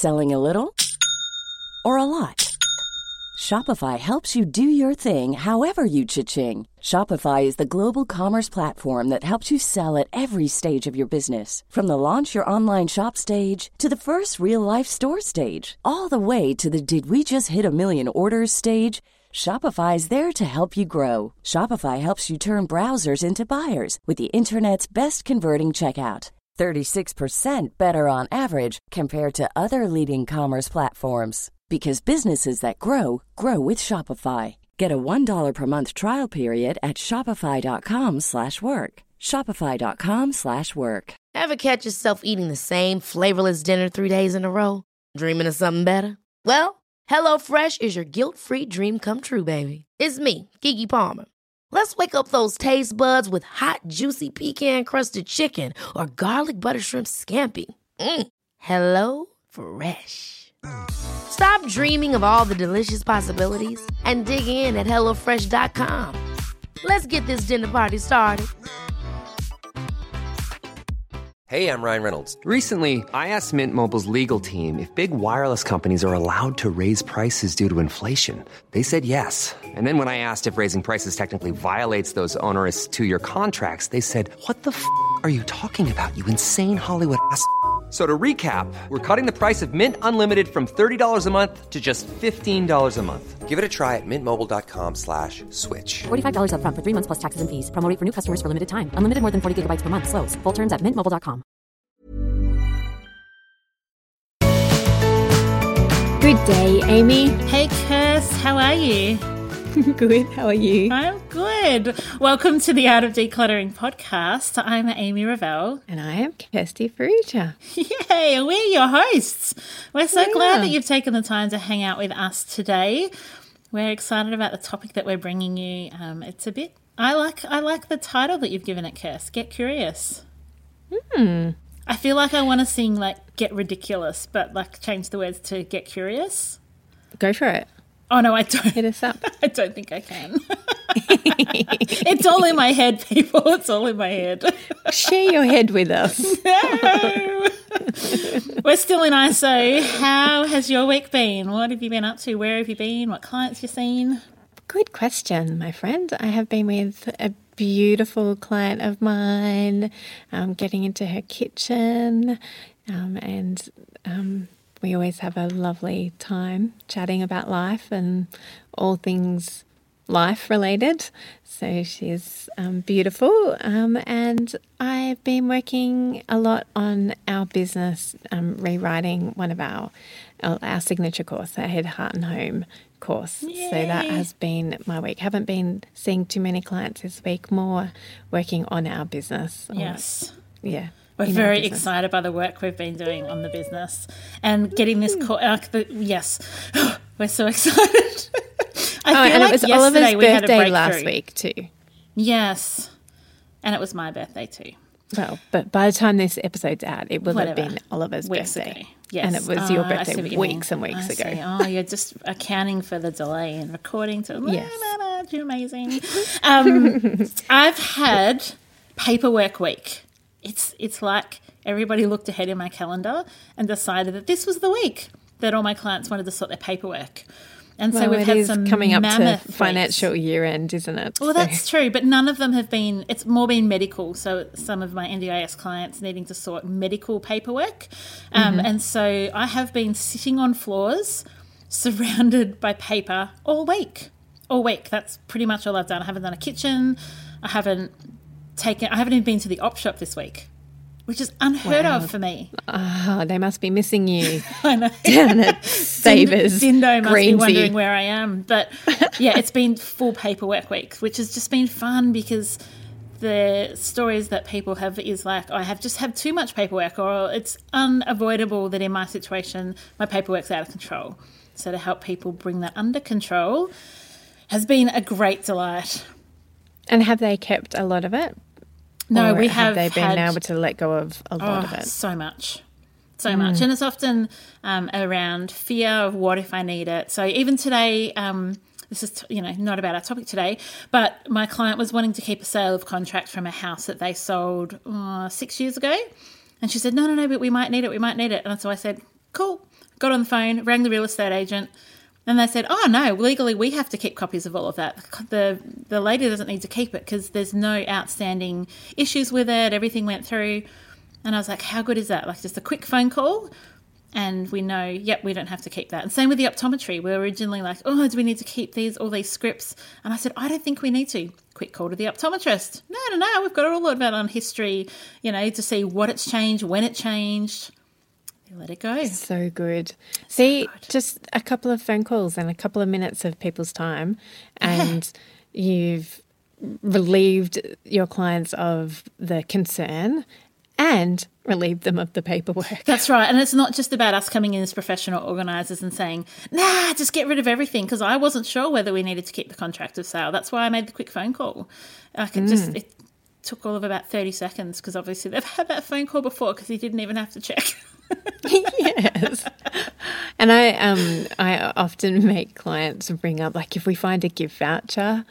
Selling a little or a lot? Shopify helps you do your thing however you cha-ching. Shopify is the global commerce platform that helps you sell at every stage of your business. From the launch your online shop stage to the first real-life store stage, all the way to the did we just hit a million orders stage. Shopify is there to help you grow. Shopify helps you turn browsers into buyers with the internet's best converting checkout. 36% better on average compared to other leading commerce platforms. Because businesses that grow, grow with Shopify. Get a $1 per month trial period at shopify.com/work. Shopify.com/work. Ever catch yourself eating the same flavorless dinner 3 days in a row? Dreaming of something better? Well, HelloFresh is your guilt-free dream come true, baby. It's me, Keke Palmer. Let's wake up those taste buds with hot, juicy pecan-crusted chicken or garlic butter shrimp scampi. Hello Fresh. Stop dreaming of all the delicious possibilities and dig in at HelloFresh.com. Let's get this dinner party started. Hey, I'm Ryan Reynolds. Recently, I asked Mint Mobile's legal team if big wireless companies are allowed to raise prices due to inflation. They said yes. And then when I asked if raising prices technically violates those onerous 2-year contracts, they said, "What the f*** are you talking about, you insane Hollywood ass?" So to recap, we're cutting the price of Mint Unlimited from $30 a month to just $15 a month. Give it a try at mintmobile.com/switch. $45 up front for 3 months plus taxes and fees. Promo rate for new customers for limited time. Unlimited more than 40 gigabytes per month. Slows full terms at mintmobile.com. Good day, Amy. Hey, Kirst, how are you? Good, how are you? I'm good. Welcome to the Art of Decluttering podcast. I'm Amy Revell. And I am Kirsty Farrugia. Yay, and we're your hosts. We're so glad that you've taken the time to hang out with us today. We're excited about the topic that we're bringing you. It's a bit, I like the title that you've given it, Kirst, Get Curious. I feel like I want to sing like Get Ridiculous, but like change the words to Get Curious. Go for it. Oh, no, I don't. Hit us up. I don't think I can. It's all in my head, people. It's all in my head. Share your head with us. No. We're still in ISO. How has your week been? What have you been up to? Where have you been? What clients you seen? Good question, my friend. I have been with a beautiful client of mine, getting into her kitchen, and we always have a lovely time chatting about life and all things life related. So she's beautiful. And I've been working a lot on our business, rewriting one of our signature course, our Head, Heart and Home course. Yay. So that has been my week. Haven't been seeing too many clients this week, more working on our business. Yes. Yeah. We're very excited by the work we've been doing on the business and getting this call. Yes, we're so excited. I feel and like it was yesterday Oliver's we had a birthday breakthrough. last week too. Yes, and it was my birthday too. Well, but by the time this episode's out, it will have been Oliver's weeks birthday. ago. Yes. And it was your I see birthday what you weeks mean. and weeks I ago. see. Oh, you're just accounting for the delay in recording. Yes. You're amazing. I've had paperwork week. It's like everybody looked ahead in my calendar and decided that this was the week that all my clients wanted to sort their paperwork. And so we've had some coming up to weeks. financial year end, isn't it? Well, that's true, but none of them have been, it's more been medical. So some of my NDIS clients needing to sort medical paperwork. And so I have been sitting on floors surrounded by paper all week. All week. That's pretty much all I've done. I haven't done a kitchen. I haven't even been to the op shop this week, which is unheard of for me. Oh, they must be missing you. I know. Down at Savers. Dindo must be Greensea. wondering where I am. But yeah, it's been full paperwork week, which has just been fun because the stories that people have is like, I have just had too much paperwork, or it's unavoidable that in my situation, my paperwork's out of control. So to help people bring that under control has been a great delight. And have they kept a lot of it? No, Or we have they been had, able to let go of a lot of it? So much. And it's often around fear of what if I need it. So even today, this is, not about our topic today, but my client was wanting to keep a sale of contract from a house that they sold 6 years ago. And she said, no, but we might need it. And so I said, Cool. Got on the phone, rang the real estate agent, and they said, oh, no, legally we have to keep copies of all of that. The lady doesn't need to keep it because there's no outstanding issues with it. Everything went through. And I was like, how good is that? Like just a quick phone call and we know, yep, we don't have to keep that. And same with the optometry. We were originally like, oh, do we need to keep all these scripts? And I said, I don't think we need to. Quick call to the optometrist. No, we've got all of that on history, to see what it's changed, when it changed. Let it go. So good. See, just a couple of phone calls and a couple of minutes of people's time and you've relieved your clients of the concern and relieved them of the paperwork. That's right. And it's not just about us coming in as professional organisers and saying, nah, just get rid of everything, because I wasn't sure whether we needed to keep the contract of sale. That's why I made the quick phone call. It took all of about 30 seconds because obviously they've had that phone call before because he didn't even have to check. Yes. And I often make clients bring up, like, if we find a gift voucher,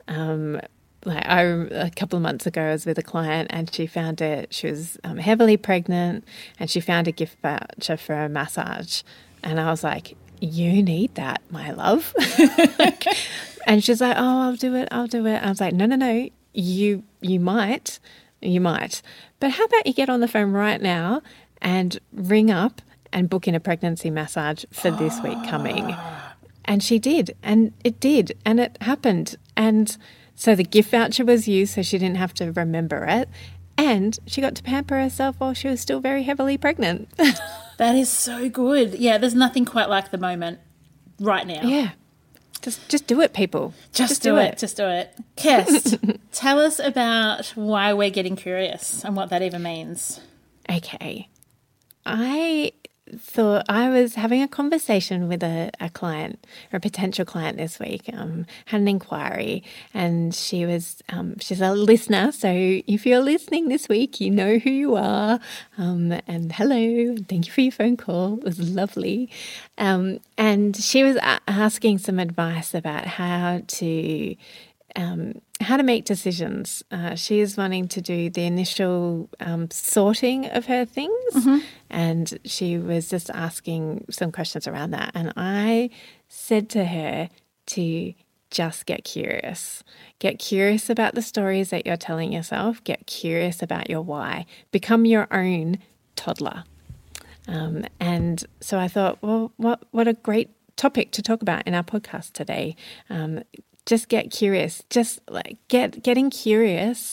a couple of months ago I was with a client and she found it. She was heavily pregnant and she found a gift voucher for a massage. And I was like, you need that, my love. And she's like, oh, I'll do it. I was like, no, you might. But how about you get on the phone right now and ring up and book in a pregnancy massage for this week coming. And she did, and it did, and it happened. And so the gift voucher was used so she didn't have to remember it, and she got to pamper herself while she was still very heavily pregnant. That is so good. Yeah, there's nothing quite like the moment right now. Yeah. Just do it, people. Just do it. Just do it. Kirst, tell us about why we're getting curious and what that even means. Okay. I thought I was having a conversation with a client or a potential client this week, had an inquiry, and she's a listener. So if you're listening this week, you know who you are. And hello, thank you for your phone call. It was lovely. And she was asking some advice about how to make decisions. She is wanting to do the initial sorting of her things, and she was just asking some questions around that. And I said to her to just get curious. Get curious about the stories that you're telling yourself. Get curious about your why. Become your own toddler. And so I thought, well, what a great topic to talk about in our podcast today. Just get curious. Just like getting curious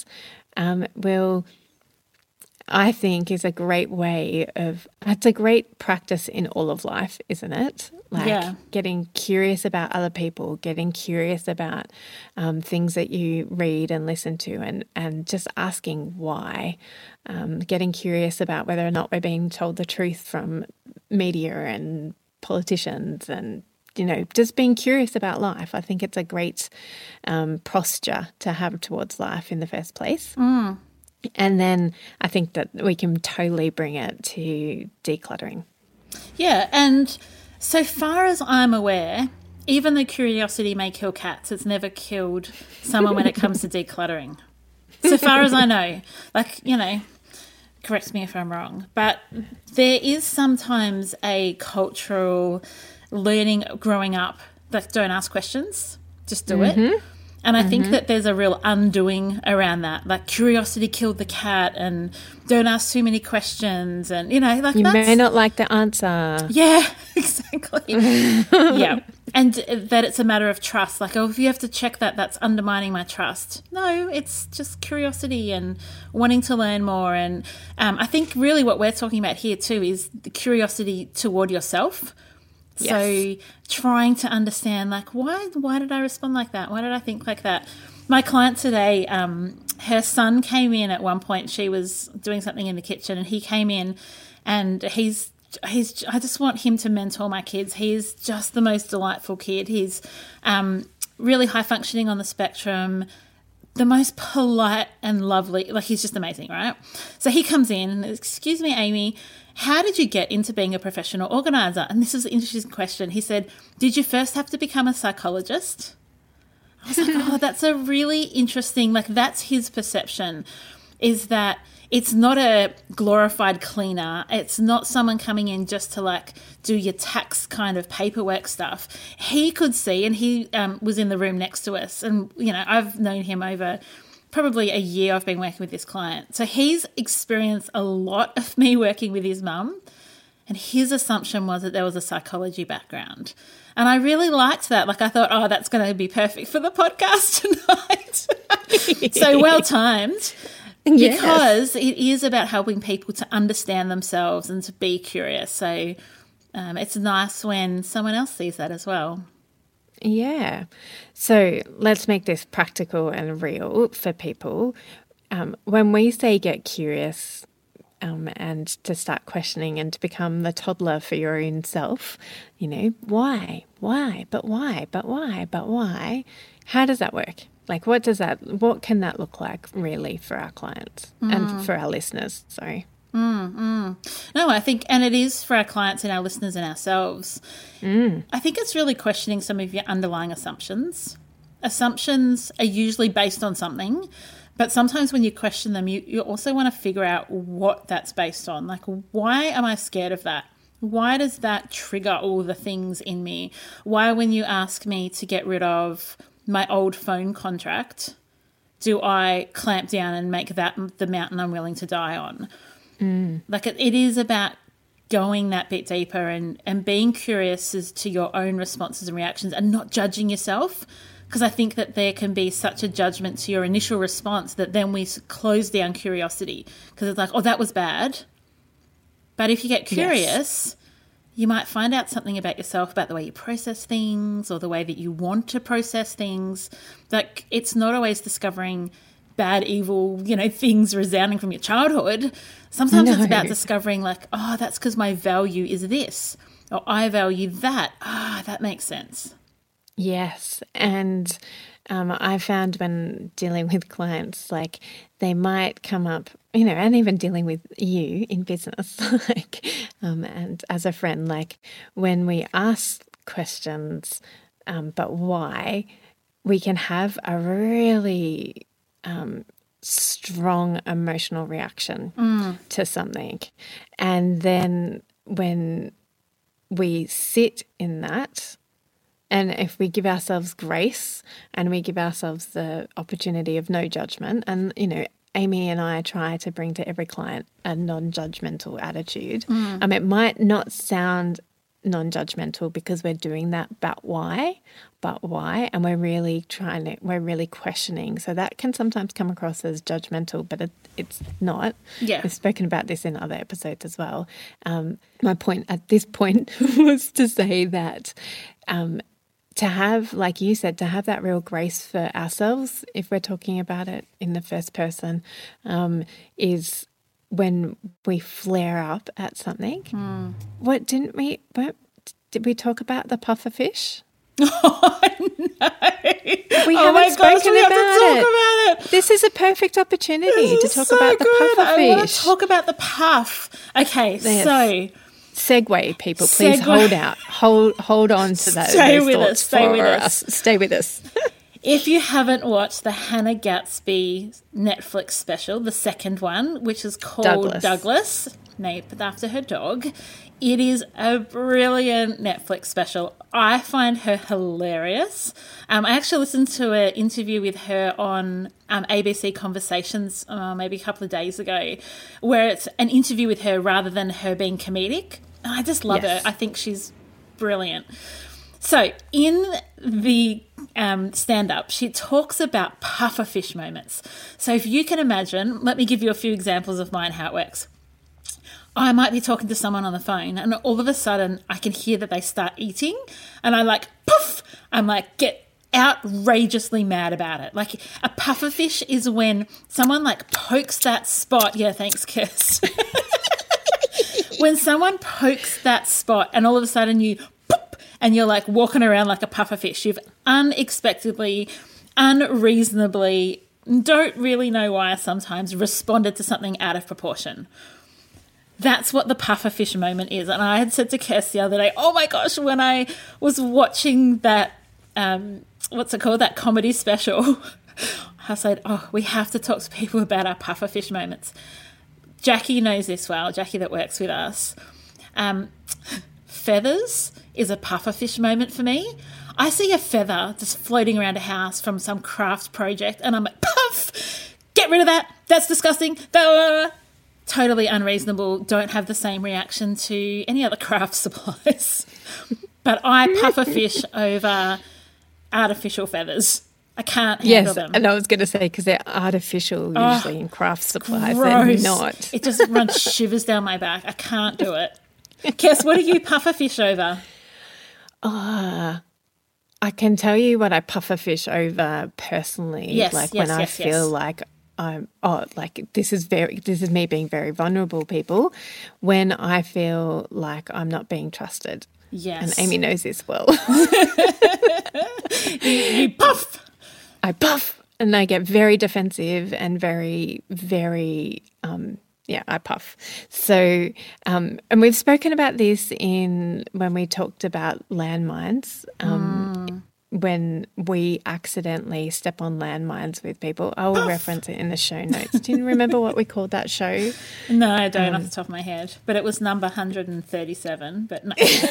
I think, is a great way of, it's a great practice in all of life, isn't it? Getting curious about other people, getting curious about things that you read and listen to, and just asking why. Getting curious about whether or not we're being told the truth from media and politicians, and just being curious about life. I think it's a great posture to have towards life in the first place. And then I think that we can totally bring it to decluttering. Yeah, and so far as I'm aware, even though curiosity may kill cats, it's never killed someone when it comes to decluttering. So far as I know, correct me if I'm wrong, but there is sometimes a cultural learning growing up that don't ask questions, just do it. And I think that there's a real undoing around that. Like, curiosity killed the cat, and don't ask too many questions, and you may not like the answer. Yeah, exactly. Yeah. And that it's a matter of trust. Like, oh, if you have to check that, that's undermining my trust. No, it's just curiosity and wanting to learn more. And I think really what we're talking about here too is the curiosity toward yourself. Yes. So trying to understand, like, why did I respond like that? Why did I think like that? My client today, her son came in at one point. She was doing something in the kitchen, and he came in, and he's I just want him to mentor my kids. He's just the most delightful kid. He's really high functioning on the spectrum, the most polite and lovely. Like, he's just amazing, right? So he comes in and, excuse me, Amy, how did you get into being a professional organiser? And this is an interesting question. He said, did you first have to become a psychologist? I was like, oh, that's a really interesting, like, that's his perception. is that it's not a glorified cleaner. It's not someone coming in just to like do your tax kind of paperwork stuff. He could see, and he was in the room next to us, and, you know, I've known him over probably a year. I've been working with this client. So he's experienced a lot of me working with his mum, and his assumption was that there was a psychology background. And I really liked that. Like, I thought, oh, that's going to be perfect for the podcast tonight. So well timed. Because it is about helping people to understand themselves and to be curious. So it's nice when someone else sees that as well. Yeah. So let's make this practical and real for people. When we say get curious and to start questioning and to become the toddler for your own self, you know, why, but why, how does that work? Like, what can that look like really for our clients and for our listeners? Sorry. No, I think, and it is for our clients and our listeners and ourselves. I think it's really questioning some of your underlying assumptions. Assumptions are usually based on something, but sometimes when you question them, you also want to figure out what that's based on. Like, why am I scared of that? Why does that trigger all the things in me? Why, when you ask me to get rid of my old phone contract, do I clamp down and make that the mountain I'm willing to die on? Like, it is about going that bit deeper and being curious as to your own responses and reactions and not judging yourself, because I think that there can be such a judgment to your initial response that then we close down curiosity, because it's like, oh, that was bad. But if you get curious, you might find out something about yourself, about the way you process things or the way that you want to process things. Like, it's not always discovering bad, evil, you know, things resounding from your childhood. Sometimes it's about discovering, like, oh, that's because my value is this, or I value that. That makes sense. Yes. And I found when dealing with clients, like, they might come up, you know, and even dealing with you in business, like, and as a friend, like, when we ask questions, but why, we can have a really strong emotional reaction to something. And then when we sit in that, and if we give ourselves grace and we give ourselves the opportunity of no judgment, and, you know, Amy and I try to bring to every client a non-judgmental attitude. It might not sound non-judgmental because we're doing that, but why? And we're really questioning. So that can sometimes come across as judgmental, but it's not. Yeah. We've spoken about this in other episodes as well. My point at this point was to say that to have, like you said, to have that real grace for ourselves, if we're talking about it in the first person, is when we flare up at something. Did we talk about the puffer fish? Oh, no. We haven't spoken about it. This is a perfect opportunity to talk about the puffer fish. I want to talk about the puff. Okay, so segue, people, please hold on to those. Stay with us. Stay with us. If you haven't watched the Hannah Gatsby Netflix special, the second one, which is called Douglas, named after her dog, it is a brilliant Netflix special. I find her hilarious. I actually listened to an interview with her on ABC Conversations maybe a couple of days ago, where it's an interview with her rather than her being comedic. And I just love her. I think she's brilliant. So in the stand-up, she talks about pufferfish moments. So if you can imagine, let me give you a few examples of mine, how it works. I might be talking to someone on the phone and all of a sudden I can hear that they start eating and I like, poof, I'm like, get outrageously mad about it. Like, a pufferfish is when someone like pokes that spot. Yeah, thanks, Kirst. When someone pokes that spot and all of a sudden you pop and you're like walking around like a pufferfish. You've unexpectedly, unreasonably, don't really know why sometimes, responded to something out of proportion. That's what the pufferfish moment is. And I had said to Kirst the other day, oh my gosh, when I was watching that, what's it called, that comedy special, I said, we have to talk to people about our pufferfish moments. Jackie knows this well, Jackie that works with us. Feathers is a pufferfish moment for me. I see a feather just floating around a house from some craft project and I'm like, puff, get rid of that. That's disgusting. Totally unreasonable. Don't have the same reaction to any other craft supplies. But I pufferfish over artificial feathers. I can't handle them. And I was going to say, because they're artificial usually in craft supplies. Gross. They're not. It just runs shivers down my back. I can't do it. Kes, what do you pufferfish over? I can tell you what I pufferfish over personally. Yes, when I feel like I'm this is me being very vulnerable, people. When I feel like I'm not being trusted. Yes. And Amy knows this well. You puff. I puff and I get very defensive and very, very, I puff. So, and we've spoken about this when we talked about landmines, when we accidentally step on landmines with people. I will reference it in the show notes. Do you remember what we called that show? No, I don't off the top of my head, but it was number 137, but no.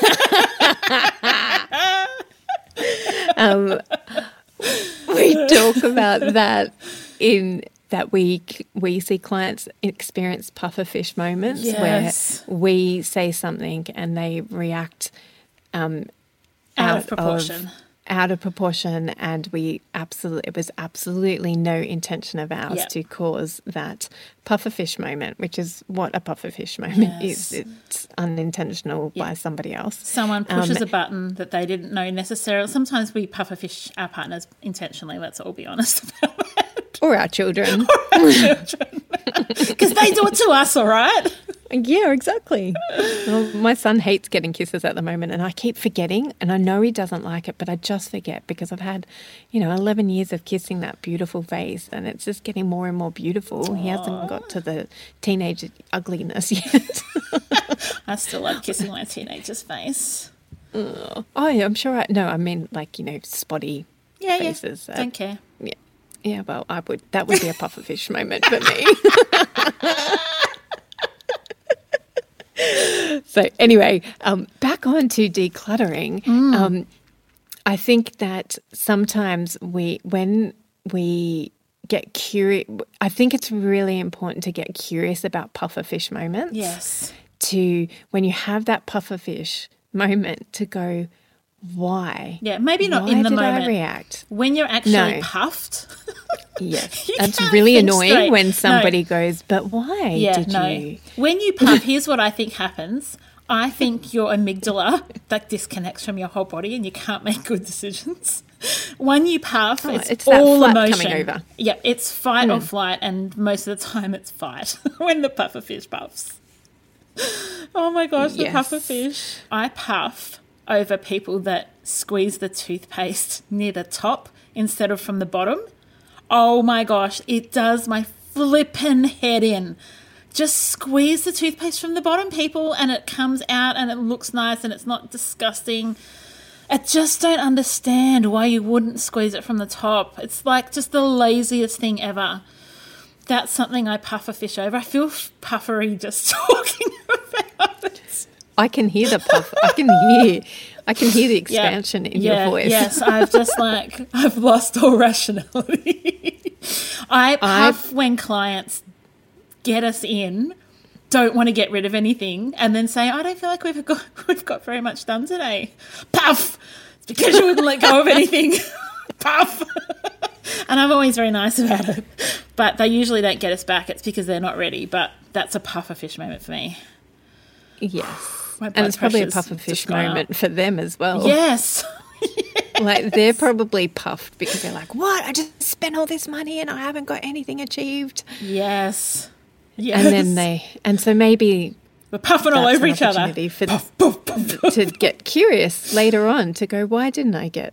We talk about that in that we see clients experience pufferfish moments where we say something and they react out of proportion. And it was absolutely no intention of ours to cause that pufferfish moment, which is what a pufferfish moment is. It's unintentional by somebody else. Someone pushes a button that they didn't know necessarily. Sometimes we pufferfish our partners intentionally, let's all be honest about that. Or our children. Because they do it to us, all right? Yeah, exactly. Well, my son hates getting kisses at the moment and I keep forgetting, and I know he doesn't like it, but I just forget because I've had, 11 years of kissing that beautiful face and it's just getting more and more beautiful. He hasn't got to the teenage ugliness yet. I still love kissing my teenager's face. Oh, yeah, I'm sure. I mean, spotty faces. Don't care. Yeah. Yeah, well, that would be a pufferfish moment for me. So anyway, back on to decluttering. I think that sometimes when we get curious, I think it's really important to get curious about pufferfish moments. Yes. When you have that pufferfish moment, to go, why? Yeah, maybe not in the moment. Why did I react? When you're actually puffed. Yes, that's really annoying straight. When somebody goes, but why did you? When you puff, here's what I think happens. I think your amygdala that disconnects from your whole body and you can't make good decisions. When you puff, it's all emotion. Coming over. Yeah, it's fight or flight, and most of the time it's fight when the pufferfish puffs. Oh my gosh, the pufferfish. I puff over people that squeeze the toothpaste near the top instead of from the bottom. Oh my gosh, it does my flippin' head in. Just squeeze the toothpaste from the bottom, people, and it comes out and it looks nice and it's not disgusting. I just don't understand why you wouldn't squeeze it from the top. It's like just the laziest thing ever. That's something I pufferfish over. I feel puffery just talking about it. I can hear the puff. I can hear the expansion in your voice. Yes, I've lost all rationality. I puff when clients get us in, don't want to get rid of anything, and then say, I don't feel like we've got very much done today. Puff! It's because you wouldn't let go of anything. Puff! And I'm always very nice about it. But they usually don't get us back. It's because they're not ready. But that's a pufferfish moment for me. Yes. And it's probably a pufferfish moment for them as well. Yes. Like they're probably puffed because they're like, what? I just spent all this money and I haven't got anything achieved. Yes. Yes. And so maybe we're puffing all over each other. Puff, puff, puff. To get curious later on, to go, why do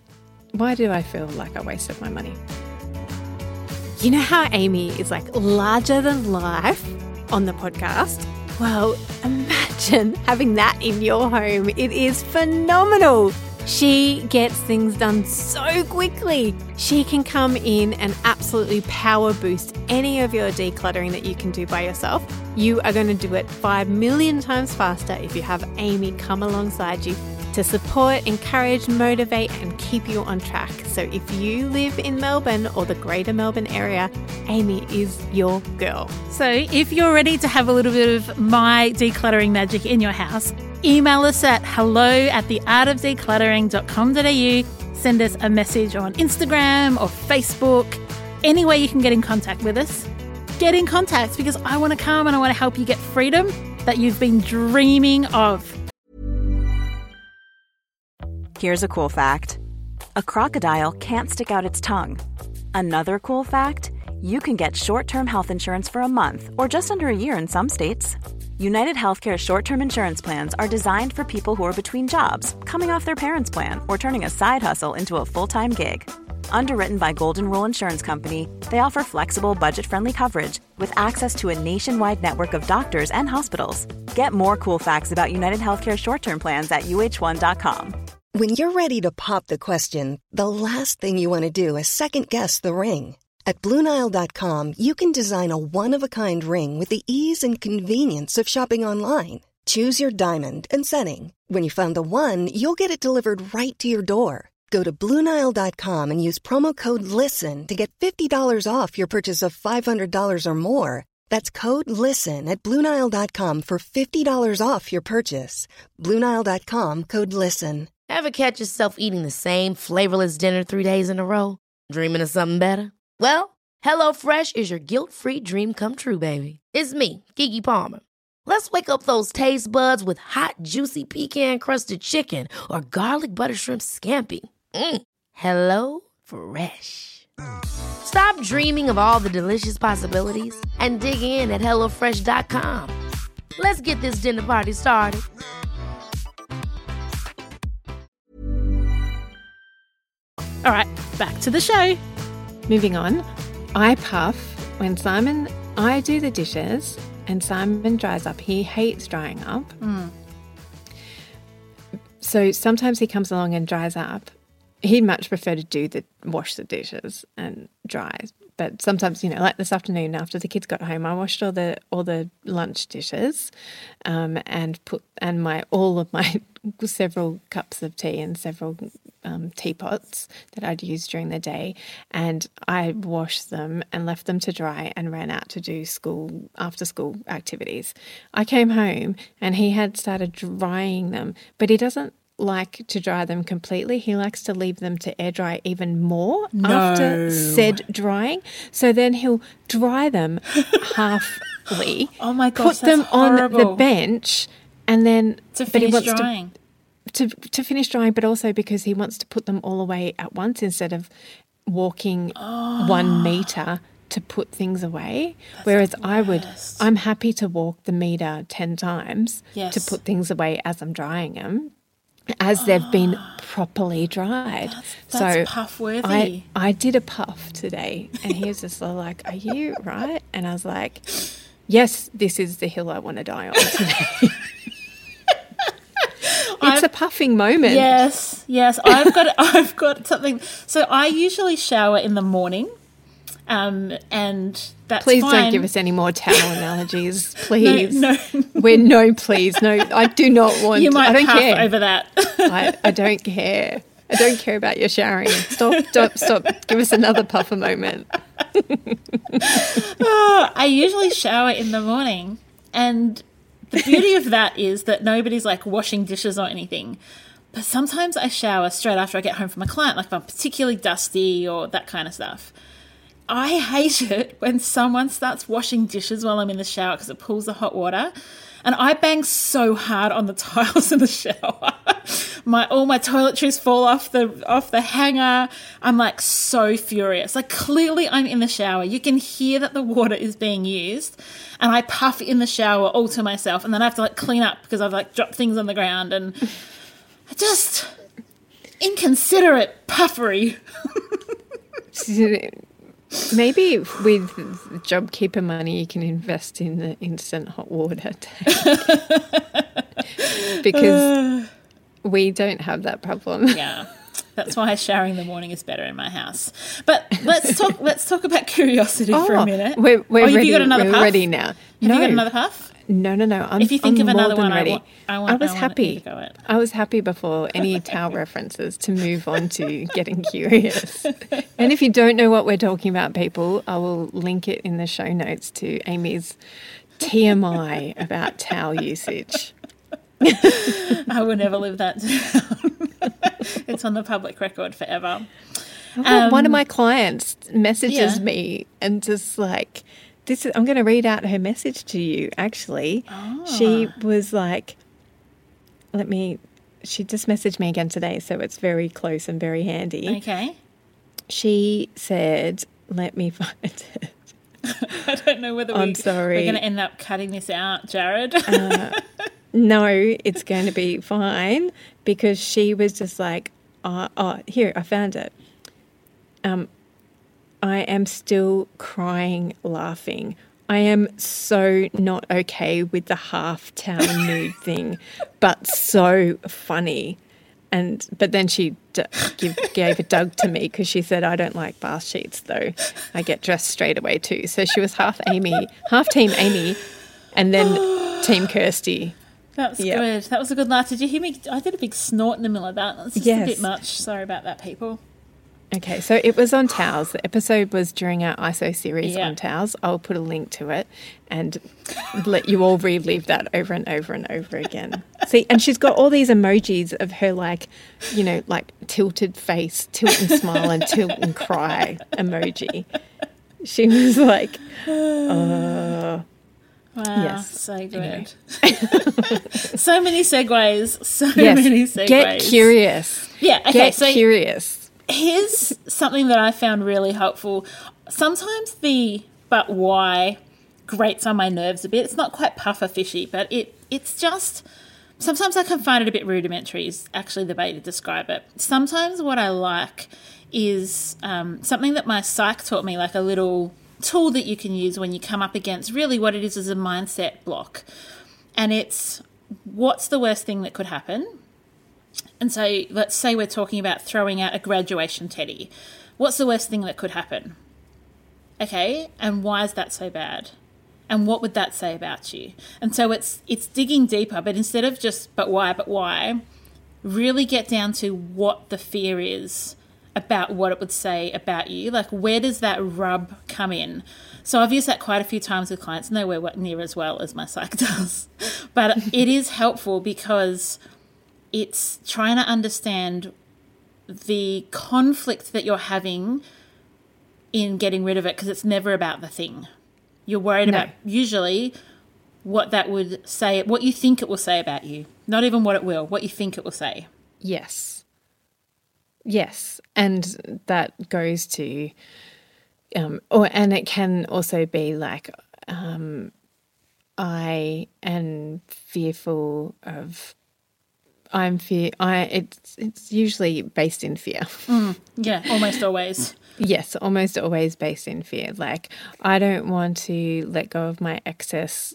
I feel like I wasted my money? You know how Amy is like larger than life on the podcast? Well, imagine having that in your home. It is phenomenal. She gets things done so quickly. She can come in and absolutely power boost any of your decluttering that you can do by yourself. You are going to do it 5 million times faster if you have Amy come alongside you to support, encourage, motivate, and keep you on track. So if you live in Melbourne or the greater Melbourne area, Amy is your girl. So if you're ready to have a little bit of my decluttering magic in your house, email us at hello@theartofdecluttering.com.au. Send us a message on Instagram or Facebook. Any way you can get in contact with us, get in contact, because I want to come and I want to help you get freedom that you've been dreaming of. Here's a cool fact. A crocodile can't stick out its tongue. Another cool fact, you can get short-term health insurance for a month or just under a year in some states. United Healthcare short-term insurance plans are designed for people who are between jobs, coming off their parents' plan, or turning a side hustle into a full-time gig. Underwritten by Golden Rule Insurance Company, they offer flexible, budget-friendly coverage with access to a nationwide network of doctors and hospitals. Get more cool facts about United Healthcare short-term plans at uh1.com. When you're ready to pop the question, the last thing you want to do is second-guess the ring. At BlueNile.com, you can design a one-of-a-kind ring with the ease and convenience of shopping online. Choose your diamond and setting. When you find the one, you'll get it delivered right to your door. Go to BlueNile.com and use promo code LISTEN to get $50 off your purchase of $500 or more. That's code LISTEN at BlueNile.com for $50 off your purchase. BlueNile.com, code LISTEN. Ever catch yourself eating the same flavorless dinner 3 days in a row? Dreaming of something better? Well, HelloFresh is your guilt-free dream come true, baby. It's me, Keke Palmer. Let's wake up those taste buds with hot, juicy pecan-crusted chicken or garlic butter shrimp scampi. Hello Fresh. Stop dreaming of all the delicious possibilities and dig in at HelloFresh.com. Let's get this dinner party started. All right, back to the show. Moving on, I puff when I do the dishes and Simon dries up. He hates drying up. So sometimes he comes along and dries up. He'd much prefer to wash the dishes and dry. But sometimes, like this afternoon after the kids got home, I washed all the lunch dishes, and all of my several cups of tea and several teapots that I'd used during the day, and I washed them and left them to dry and ran out to do after school activities. I came home and he had started drying them, but he doesn't like to dry them completely. He likes to leave them to air dry even more after said drying. So then he'll dry them halfly. Oh my gosh, put them horrible. on the bench, and then to finish drying. To finish drying, but also because he wants to put them all away at once instead of walking 1 meter to put things away. Whereas I'm happy to walk the meter 10 times to put things away as I'm drying them, as they've been properly dried. That's puff-worthy. I did a puff today, and he was just like, "Are you right?" And I was like, "Yes, this is the hill I want to die on today." It's a puffing moment. Yes. I've got something. So I usually shower in the morning, and that's Please fine. don't give us any more towel analogies, please. No. Please. No, I do not want. You might I don't puff care. over that. I don't care. I don't care about your showering. Stop. Give us another puffer moment. I usually shower in the morning, and the beauty of that is that nobody's like washing dishes or anything. But sometimes I shower straight after I get home from a client, like if I'm particularly dusty or that kind of stuff. I hate it when someone starts washing dishes while I'm in the shower because it pulls the hot water. And I bang so hard on the tiles in the shower. All my toiletries fall off the hanger. I'm like so furious. Like clearly I'm in the shower. You can hear that the water is being used. And I puff in the shower all to myself. And then I have to like clean up because I've like dropped things on the ground. And I just inconsiderate puffery. Maybe with JobKeeper money you can invest in the instant hot water tank. Because We don't have that problem. Yeah. That's why showering in the morning is better in my house. But let's talk about curiosity for a minute. We're ready. Have you got another we're puff? ready now. Have you got another puff? No. If you think I'm of another more than one, ready. I was happy. You to go it. I was happy before any towel references to move on to getting curious. And if you don't know what we're talking about, people, I will link it in the show notes to Amy's TMI about towel usage. I will never live that down. It's on the public record forever. One of my clients messages me and just like, I'm going to read out her message to you, actually. Oh. She was like, she just messaged me again today, so it's very close and very handy. Okay. She said, let me find it. I don't know whether we're going to end up cutting this out, Jared. No, it's going to be fine, because she was just like, here, I found it. I am still crying, laughing. I am so not okay with the half towel nude thing, but so funny. But then she gave a Doug to me because she said, I don't like bath sheets though. I get dressed straight away too. So she was half team Amy, and then team Kirsty. That's good. That was a good laugh. Did you hear me? I did a big snort in the middle of that. That's just a bit much. Sorry about that, people. Okay, so it was on towels. The episode was during our ISO series on towels. I'll put a link to it and let you all relive that over and over and over again. See, and she's got all these emojis of her, like, you know, like tilted face, tilt and smile and tilt and cry emoji. She was like, wow, yes. So good. Anyway. So many segues. Many segues. Get curious. Yeah, okay. Get curious. Here's something that I found really helpful. Sometimes the but why grates on my nerves a bit. It's not quite puffer fishy, but it's just, sometimes I can find it a bit rudimentary is actually the way to describe it. Sometimes what I like is something that my psych taught me, like a little tool that you can use when you come up against really what it is a mindset block. And it's, what's the worst thing that could happen? And so let's say we're talking about throwing out a graduation teddy. What's the worst thing that could happen? Okay, and why is that so bad? And what would that say about you? And so it's digging deeper, but instead of just but why, really get down to what the fear is about what it would say about you. Like, where does that rub come in? So I've used that quite a few times with clients, nowhere near as well as my psych does. But it is helpful because it's trying to understand the conflict that you're having in getting rid of it, because it's never about the thing. You're worried about usually what that would say, what you think it will say about you. Not even what it will, what you think it will say. Yes. Yes. And that goes to, and it can also be like, I am fearful of, it's usually based in fear. Yeah, almost always. Yes, almost always based in fear. Like, I don't want to let go of my excess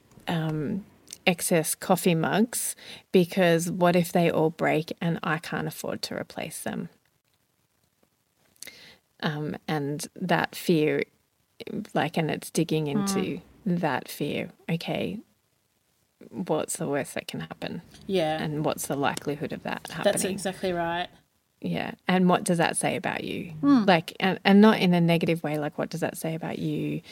coffee mugs, because what if they all break and I can't afford to replace them? And that fear, like, and it's digging into that fear. Okay, what's the worst that can happen? Yeah. And what's the likelihood of that happening? That's exactly right. Yeah. And what does that say about you? Like, and not in a negative way, like, what does that say about you,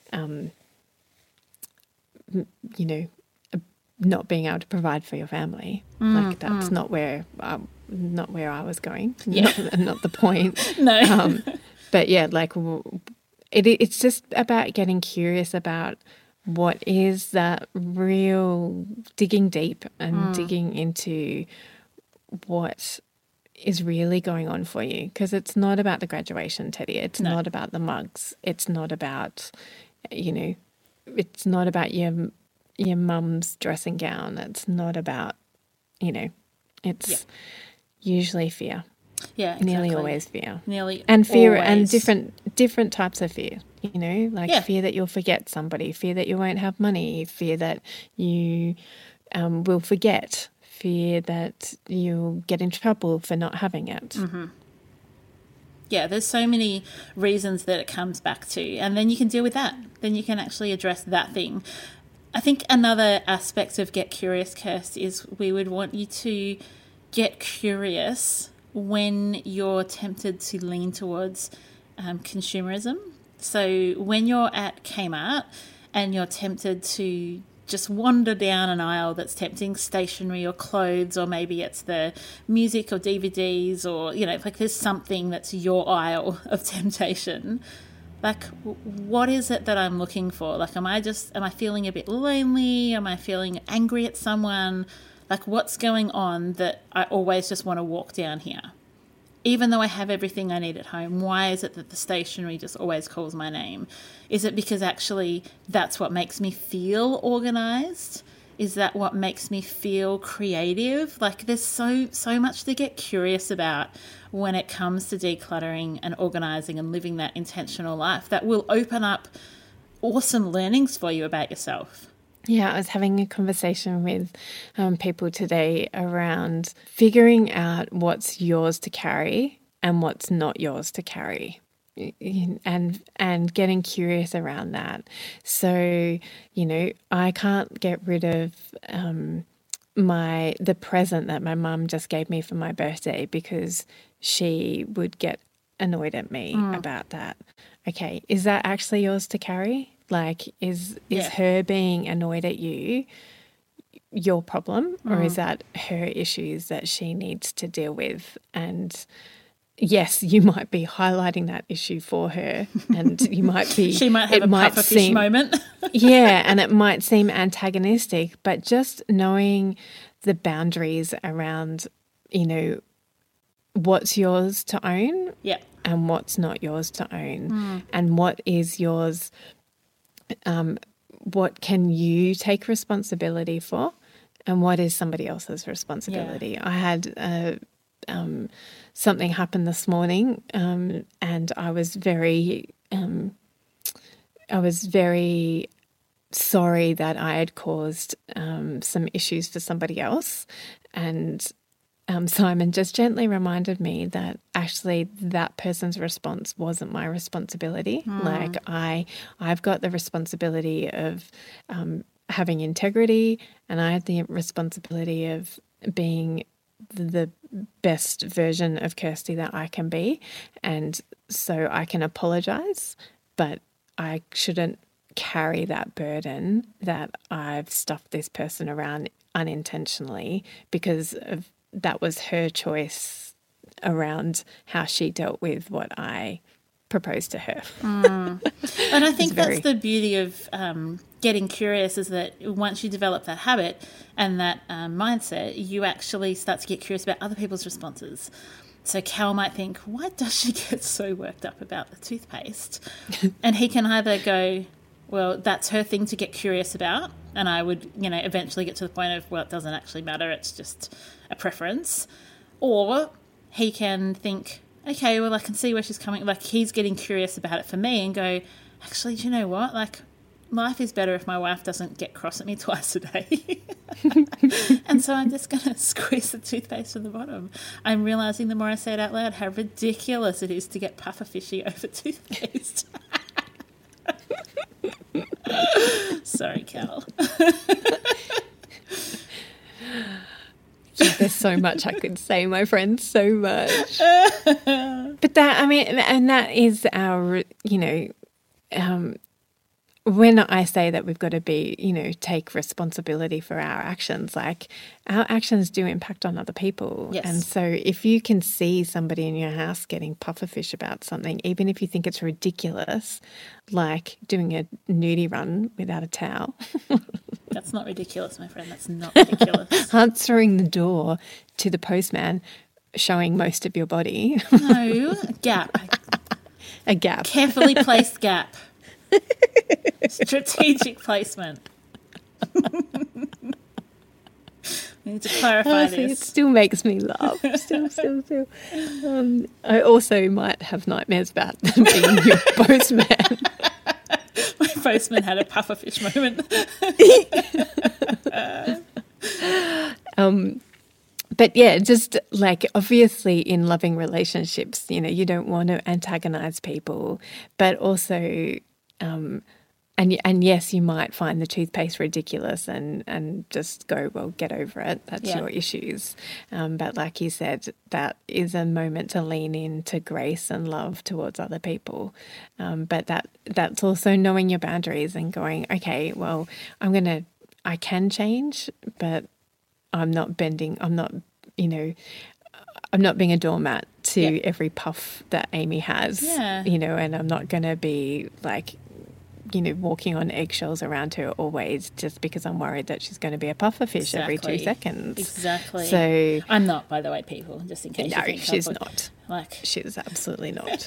you know, not being able to provide for your family? Like, that's not where I was going. Yeah. Not the point. No. But yeah, like, it's just about getting curious about what is that real, digging deep and digging into what is really going on for you. Because it's not about the graduation teddy. It's not about the mugs. It's not about, you know, it's not about your mum's dressing gown. It's not about, you know, it's usually fear. Yeah, exactly. Nearly always fear. And fear always. And different types of fear, you know, like fear that you'll forget somebody, fear that you won't have money, fear that you will forget, fear that you'll get in trouble for not having it. Mm-hmm. Yeah, there's so many reasons that it comes back to, and then you can deal with that. Then you can actually address that thing. I think another aspect of Get Curious, Kirst, is we would want you to get curious when you're tempted to lean towards consumerism. So when you're at Kmart and you're tempted to just wander down an aisle that's tempting, stationery or clothes, or maybe it's the music or DVDs, or, like there's something that's your aisle of temptation. Like, what is it that I'm looking for? Like, am I feeling a bit lonely? Am I feeling angry at someone? Like, what's going on that I always just want to walk down here? Even though I have everything I need at home, why is it that the stationery just always calls my name? Is it because actually that's what makes me feel organised? Is that what makes me feel creative? Like, there's so much to get curious about when it comes to decluttering and organising and living that intentional life that will open up awesome learnings for you about yourself. Yeah, I was having a conversation with people today around figuring out what's yours to carry and what's not yours to carry, and getting curious around that. So, I can't get rid of the present that my mum just gave me for my birthday because she would get annoyed at me about that. Okay, is that actually yours to carry? Like, is her being annoyed at you your problem, or is that her issues that she needs to deal with? And yes, you might be highlighting that issue for her, and you might be. She might have a pufferfish moment. Yeah, and it might seem antagonistic, but just knowing the boundaries around, what's yours to own, and what's not yours to own, and what is yours. What can you take responsibility for, and what is somebody else's responsibility? Yeah. I had something happen this morning, and I was very sorry that I had caused some issues for somebody else, and Simon just gently reminded me that actually that person's response wasn't my responsibility. Like I've got the responsibility of having integrity, and I have the responsibility of being the best version of Kirsty that I can be. And so I can apologize, but I shouldn't carry that burden that I've stuffed this person around unintentionally, because of that was her choice around how she dealt with what I proposed to her. And I think that's the beauty of getting curious, is that once you develop that habit and that mindset, you actually start to get curious about other people's responses. So Cal might think, why does she get so worked up about the toothpaste? And he can either go, well, that's her thing to get curious about, and I would, eventually get to the point of, well, it doesn't actually matter, it's just a preference. Or he can think, okay, well, I can see where she's coming, like he's getting curious about it for me, and go, actually, do you know what? Like, life is better if my wife doesn't get cross at me twice a day. And so I'm just going to squeeze the toothpaste from the bottom. I'm realising the more I say it out loud how ridiculous it is to get pufferfishy over toothpaste. Sorry, Cal. There's so much I could say, my friend, so much. But that is our, when I say that we've got to be, take responsibility for our actions, like our actions do impact on other people. Yes. And so if you can see somebody in your house getting pufferfish about something, even if you think it's ridiculous, like doing a nudie run without a towel. That's not ridiculous, my friend. That's not ridiculous. Answering the door to the postman, showing most of your body. No, gap. A gap. Carefully placed gap. Strategic placement. We need to clarify this. It still makes me laugh. Still. I also might have nightmares about being your postman. My postman had a pufferfish moment. But yeah, just like obviously in loving relationships, you know, you don't want to antagonize people, but also, and yes, you might find the toothpaste ridiculous and just go, well, get over it. That's your issues. But like you said, that is a moment to lean into grace and love towards other people. But that's also knowing your boundaries and going, okay, well, I can change, but I'm not being a doormat to every puff that Amy has, you know, and I'm not going to be like, you know, walking on eggshells around her always just because I'm worried that she's going to be a pufferfish every 2 seconds. Exactly. So I'm not, by the way, people, just in case you think she's not. Like, she's absolutely not.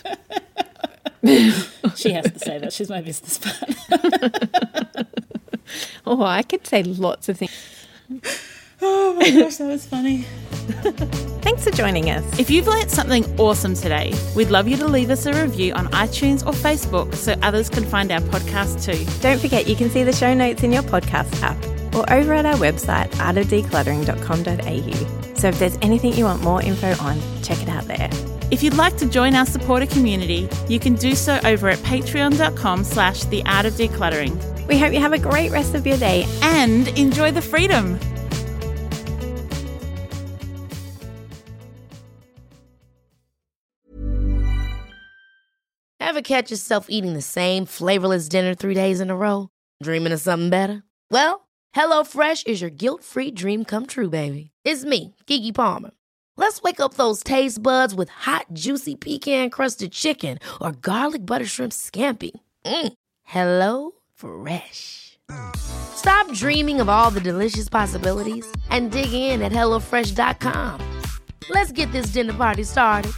She has to say that. She's my business partner. Oh, I could say lots of things. Oh my gosh, that was funny. Thanks for joining us. If you've learnt something awesome today, we'd love you to leave us a review on iTunes or Facebook so others can find our podcast too. Don't forget you can see the show notes in your podcast app or over at our website artofdecluttering.com.au. So if there's anything you want more info on, check it out there. If you'd like to join our supporter community, you can do so over at patreon.com/theartofdecluttering. We hope you have a great rest of your day and enjoy the freedom. Ever catch yourself eating the same flavorless dinner 3 days in a row? Dreaming of something better? Well, HelloFresh is your guilt-free dream come true, baby. It's me, Keke Palmer. Let's wake up those taste buds with hot, juicy pecan-crusted chicken or garlic butter shrimp scampi. Hello Fresh. Stop dreaming of all the delicious possibilities and dig in at HelloFresh.com. Let's get this dinner party started.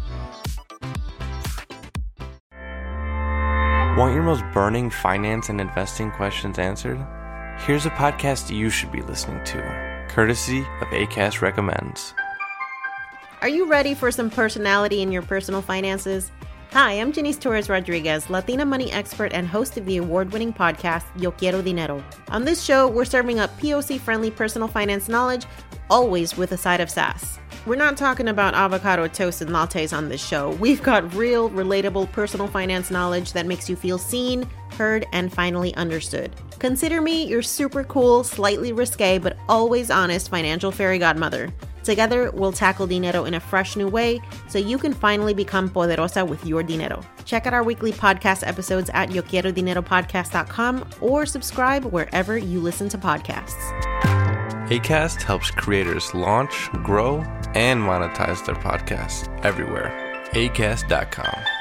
Want your most burning finance and investing questions answered? Here's a podcast you should be listening to, courtesy of Acast Recommends. Are you ready for some personality in your personal finances? Hi, I'm Janice Torres-Rodriguez, Latina money expert and host of the award-winning podcast, Yo Quiero Dinero. On this show, we're serving up POC-friendly personal finance knowledge, always with a side of sass. We're not talking about avocado toast and lattes on this show. We've got real, relatable personal finance knowledge that makes you feel seen, heard, and finally understood. Consider me your super cool, slightly risque, but always honest financial fairy godmother. Together, we'll tackle dinero in a fresh new way so you can finally become poderosa with your dinero. Check out our weekly podcast episodes at YoQuieroDineroPodcast.com or subscribe wherever you listen to podcasts. Acast helps creators launch, grow, and monetize their podcasts everywhere. Acast.com.